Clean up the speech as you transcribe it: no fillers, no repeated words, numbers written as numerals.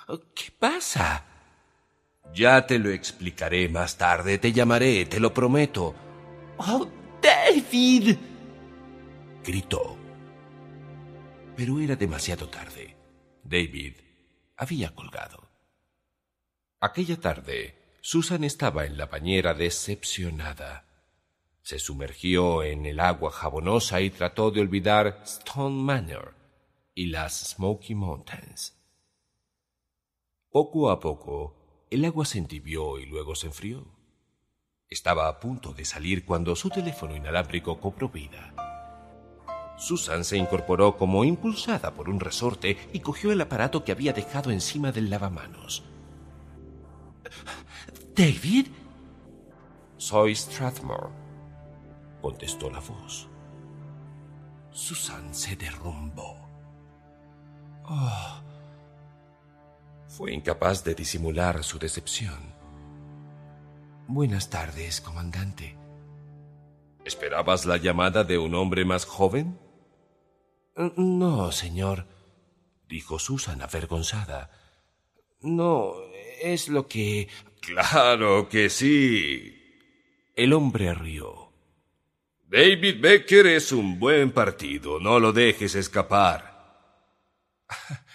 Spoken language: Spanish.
¿Qué pasa? Ya te lo explicaré más tarde. Te llamaré, te lo prometo. ¡Oh, David! Gritó. Pero era demasiado tarde. David había colgado. Aquella tarde, Susan estaba en la bañera decepcionada. Se sumergió en el agua jabonosa y trató de olvidar Stone Manor y las Smoky Mountains. Poco a poco, el agua se entibió y luego se enfrió. Estaba a punto de salir cuando su teléfono inalámbrico cobró vida. Susan se incorporó como impulsada por un resorte y cogió el aparato que había dejado encima del lavamanos. ¿David? «Soy Strathmore», contestó la voz. Susan se derrumbó. Fue incapaz de disimular su decepción. «Buenas tardes, comandante». «¿Esperabas la llamada de un hombre más joven?» «No, señor», dijo Susan avergonzada. «No, es lo que...» «Claro que sí». El hombre rió. «David Becker es un buen partido, no lo dejes escapar».